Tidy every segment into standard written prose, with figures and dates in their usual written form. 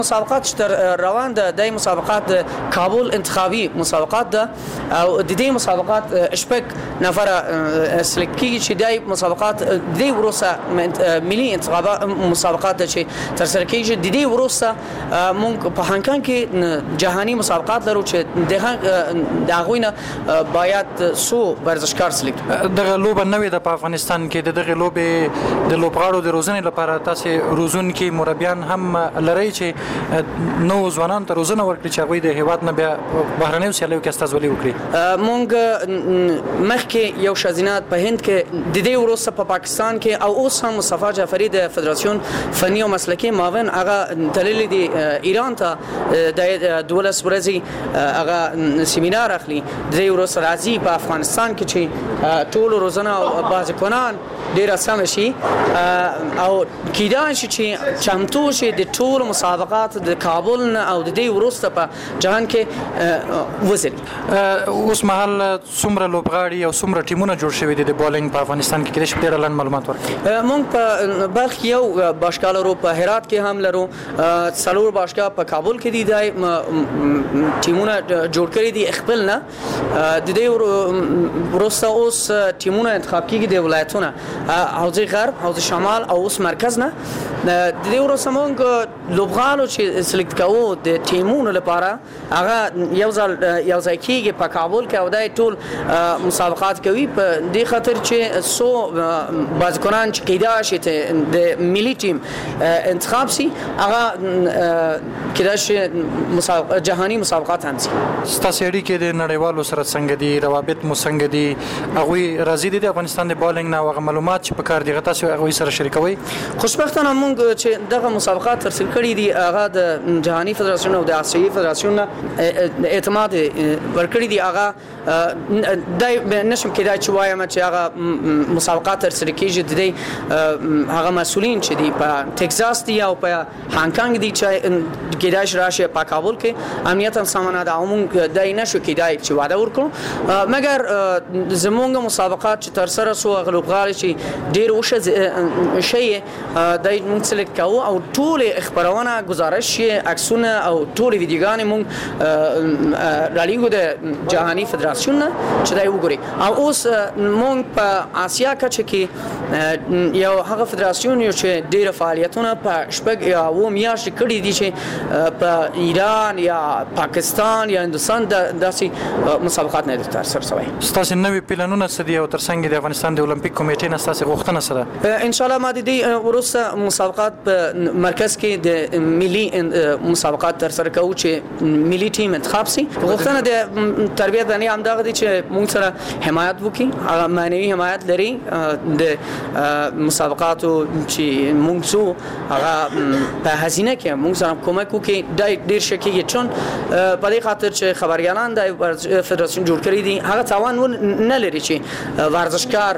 مسابقات چې روان ده د مسابقات کابل انتخابي مسابقات ده او د دې مسابقات شپږ نفر سلیکټ کیږي چې د مسابقات د وروسته ملي انتخابات مسابقات ده چې تر سره کیږي د دې وروسته مونږ په هانکان کې جهاني مسابقات لرو چې د غوینه باید سو ورزشکار سلیکټ دغه لوبه نوې د افغانستان کې دغه لوبه د لوبغاړو د روزنې لپاره تاسو روزونکي مربیان هم لري چې نو ځوانان ته روزنه ورکړي چې هغوی د هیواد نه بیا بهرنیو سیالیو کې استازولي وکړي. مونږ مخکې یو شازینات په هند کې د دې وروسته په پاکستان کې او اوس هم مصطفی جعفری د فدراسیون فني او مسلکي معاون هغه تللی دی ایران ته د 12 ورځې هغه سیمینار اخلي د دې وروسته راځي په افغانستان کې چې ټول روزنه او بازیکنان ډیر سم شي او کیدای شي چې چمتو شي د ټول مسابقات د کابل او د دې وروسته په جهان کې وزن. اوس مهال څومره لوبغاړي او څومره ټیمونه جوړ شوي دي د بولینګ په افغانستان کې کېدای شي ډېر لاندې معلومات ورکړي. مونږ په بلخ یو باشګاه لرو، په هرات کې هم لرو، څلور باشګاه په کابل کې دي ټیمونه جوړ کړي دي خپل نه د دې وروسته اوس ټیمونه انتخاب کیږي د ولایتونو حوزه غرب، حوزه شمال او اوس مرکز نه د دې وروسته مونږ لوبغاړو چې سلیکټ کوو د ټیمونو لپاره هغه یو ځای کېږي په کابل کې او دا ټول مسابقات کوي په دې خاطر چې سو بازیکنان چې کېدای شي د ملي ټیم انتخاب شي هغه کېدای شي جهاني مسابقات هم شي. ستاسو اړیکې د نړیوالو سره څنګه دي؟ روابط مو څنګه دي؟ هغوی راضي دي د افغانستان د بولینګ نه هغه معلومات چې په کار دي تاسو هغوی سره شریکوي؟ خوشبختانه مونږ چې دغه مسابقات ترسره کړي دي هغه د جهاني فدراسیون او د آسیایي فدراسیون اعتماد ورکړي دي. هغه د نشم کېدای چې وایم چې هغه مسابقات ترسره کیږي د هغه مسؤلین چې دي په ټکساس دي او په هانکانګ دي چې کېدای شي راشي په کابل کې امنیت هم سامانه ده او مونږ د نشو کېدای چې وعده ورکړو مګر زمونږ مسابقات چې ترسره سو غلوبغاړي چې ډیر وشه شي د مونږ سلیکټ کوو او ټول خبرونه گزارش عکسونه او ټول ویډیوګانې مونږ رالیږو د جهاني فدراسیون چې دا وګوري او اوس مونږ په آسیا کچه کې یو هغه فدراسیون یو چې ډیر فعالیتونه په شپږ یا و میاشتې کړي دي چې په ایران یا پاکستان یا هندوستان داسې مسابقات نه ترسره شوي. ستاسو نوې پلانونه څه دي او ترڅنګ د افغانستان د اولمپیک کمیټې نه ستاسو غوښتنه څه ده؟ ان شاء الله ما د دې وروسته مسابقات په مرکز کې د ملي مسابقات ترسره کوو چې ملي ټیم انتخاب شي. غوښتنه د تربیت باندې هم دغه دي چې موږ سره حمایت وکړي، معنوي حمایت لري د مسابقاتو چې موږ سو هغه په هزینه کې موږ سره کومک وکړي ډیر شکیږي چون په دې خاطر چې خبريالان د فدراسیون جوړ کړی دي هغه توان نه لري چې ورزشکار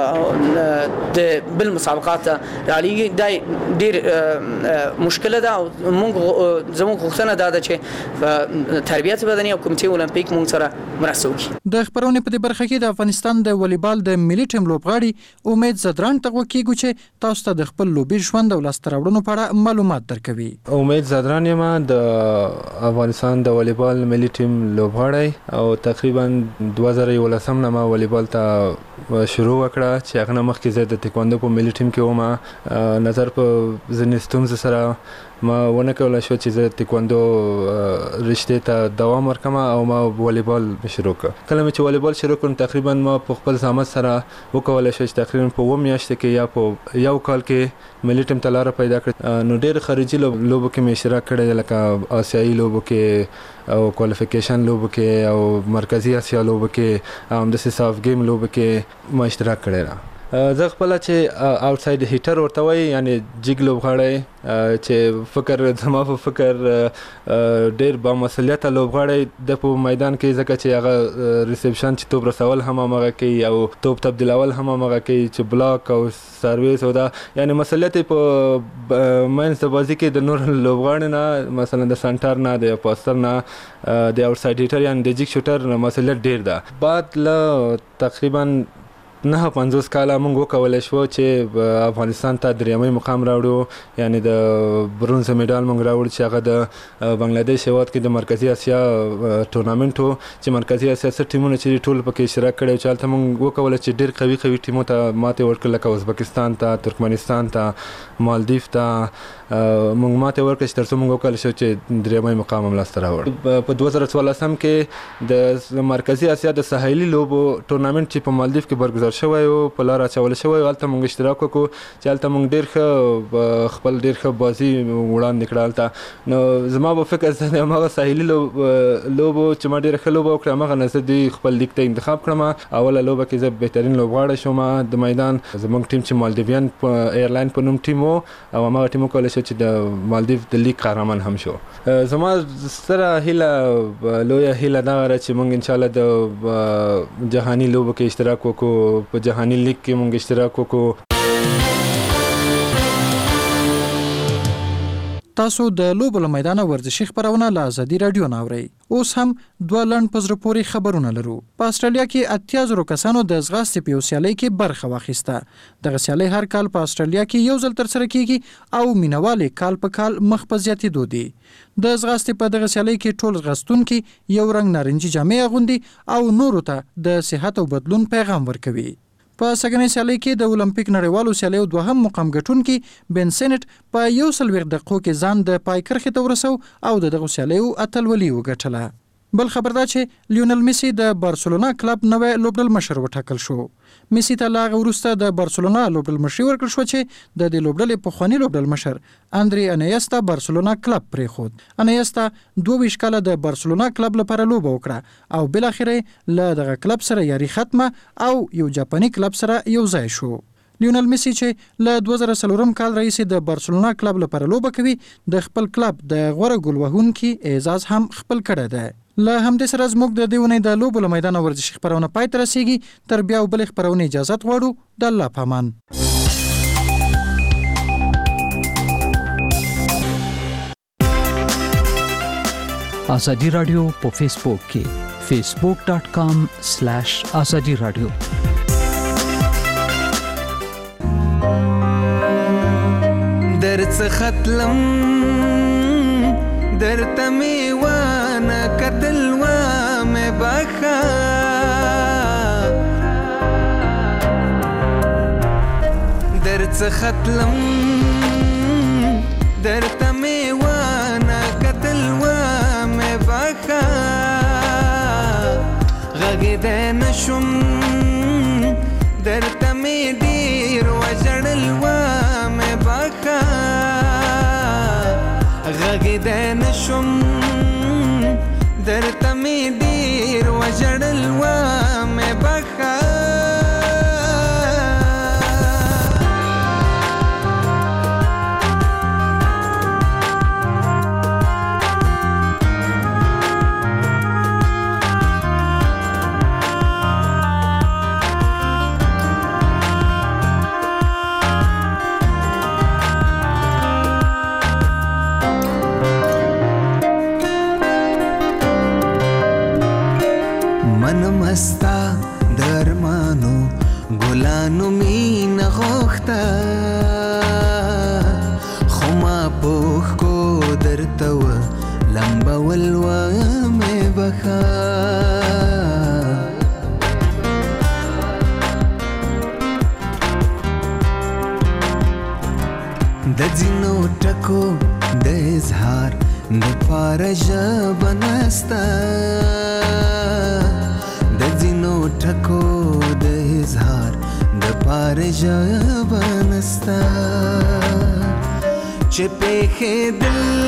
د بل مسابقات رالیږي ډیر مشکله ده او موږ زموږ غوښتنه ده چې تربیت بدني او کمیټې اولمپیک موږ سره مرسته وکړي. د خبرونې په دې برخه کې د افغانستان د والیبال د ملي ټیم لوبغاړي امید زدران ته وکیږي چې تاسو ته د خپل لوبي ژوند او لاسته راوړنو په اړه معلومات درکوي. امید زدران یم د افغانستان د والیبال ملي ټیم لوبغاړی او تقریبا 2011 نه ما والیبال ته شروع وکړه چې هغه مخکې زه د تکواندو په ملي ټیم کې وم. نظر په ځینې ستونزو سره ما ونه کولی شو چې زه تکواندو رشتې ته دوام ورکړم او ما والیبال شروع کړ. کله مې چې والیبال شروع کړم تقریبا ما په خپل زحمت سره وکولی شو چې تقریبا په 2 میاشتې کې یا په یو کال کې ملي ټیم ته لاره پیدا کړه. نو ډېر خارجي لوبو کې مې اشتراک کړی لکه آسیایي لوبو کې او کوالیفیکیشن لوبو کې او مرکزی آسیا لوبو کې همداسې ساف گیم لوبو کې ما اشتراک کړی را. زه خپل چې آوټساید هیټر ورته وایي یعنی جګ لوبغاړی چې فکر زما په فکر ډېر با مسؤلیته لوبغاړی د په میدان کې ځکه چې هغه ریسپشن چې توپ رسول هم همغه کوي او توپ تبدیلول هم همغه کوي چې بلاک او سرویس او دا یعنی مسؤلیت په منځ د بازي کې د نور لوبغاړي نه مثلا د سنټر نه د پاستر نه د آوټساید هیټر یعنی د جګ شوټر مسؤلیت ډېر ده. بعد له تقریبا 49 کاله موږ وکولی شو چې افغانستان ته دریمې مقام راوړو، یعنی د برونز میډال موږ راوړو چې هغه د بنگلادیش هیواد کې د مرکزی اسیا ټورنامنټ و چې مرکزی اسیا څه ټیمونه چې ټول پکې اشتراک کړی چې هلته موږ وکولی چې ډېر قوي قوي ټیمو ته ماتې ورکړه، لکه ازبکستان ته، ترکمنستان ته، مالدیف ته موږ ماتې ورکړه چې تر څو موږ وکولی شو چې دریمې مقام هم لاسته راوړو. په 2014 کې د مرکزی اسیا د ساحلي لوبو ټورنامنټ چې په مالدیف کې برگزار شوی و په لار اچول شوی و، هلته موږ اشتراک وکړو چې هلته موږ ډېر ښه خپل ډېر ښه بازي وړاندې کړه هلته. نو زما په فکر زه د هماغه ساحلي لوبو چې ما ډېره ښه لوبه وکړه هماغه نه زه دوی خپل لیګ ته انتخاب کړم. اوله لوبه کې زه بهترین لوبغاړی شوم د میدان. زموږ ټیم چې مالدیویان ایرلاین په نوم ټیم و او هماغه ټیم وکولی شو چې د مالدیف د لیګ قهرمان هم شو. زما ستره هیله لویه هیله دغه ده چې موږ انشاءالله د جهاني لوبو کې اشتراک وکړو، په جهاني لیګ کې موږ اشتراک وکړو. تاسو د لوبو له میدانه ورزشي خبرونه له ازادي راډیو نه اورئ. اوس هم دوه لنډ په زړه پورې خبرونه لرو. په استرالیا کې 80,000 کسانو د ځغاستې په یو سیالۍ کې برخه واخیسته. دغه سیالۍ هر کال په استرالیا کې یو ځل ترسره کیږي او مینوالې کال په کال مخ په زیاتېدو دي. د ځغاستې په دغه سیالۍ کې ټول ځغاستونکي یو رنګ نارنجي جامې اغوندي او نورو ته د صحت او بدلون پیغام ورکوي. په سږنۍ سیالۍ کې د اولمپیک نړیوالو سیالیو دوهم مقام ګټونکي بن سینټ په 140 دقیقو کې ځان د پای کرښې ته ورسو او دغه سیالیو اتلولي وګټله. بل خبر دا چې لیونل میسی د بارسلونا کلب نوی لوبډل مشر وټاکل شو. میسی ته لا وروسته د بارسلونا لوبډل مشري ورکړل شو چې د دې لوبډلې پخوانی لوبډل مشر اندري انیستا بارسلونا کلب پرېښود. انیستا 22 کاله د بارسلونا کلب لپاره لوبه وکړه او بل اخره له دغه کلب سره یاري ختمه او یو جاپاني کلب سره یو ځای شو. لیونل میسی چې له 2004 کال راهیسې د بارسلونا کلب لپاره لوبه کوي د خپل کلب د غوره ګول وهونکي اعزاز هم خپل کړی دی. له همدې سره زموږ د دې اونۍ د لوبو له میدانه ورزشي خبرونه پای ته رسیږي. تر بیا بلې خبرونې اجازت غواړو. د الله په امان. ازادي رادیو په فیسبوک کې facebook.com/azadi radio. درڅ ختلم درته میوانه کتل و مې بخا درڅ ختلم درته میوانه کتل و مې بخا غږېدی نشم درته مې ډېر وژړل و مې بخا غږېدی نشم درته مې ډېر وژړل و مې بخا مستا درمانو ګلانو مینه غوښته خو ما پوښ کو درته و لمبول و مې بخا د ځینو ټکو د اظهار د پاره ژبه نسته د ځینو ټکو د اظهار د پاره ژبه نسته چې پېښېدل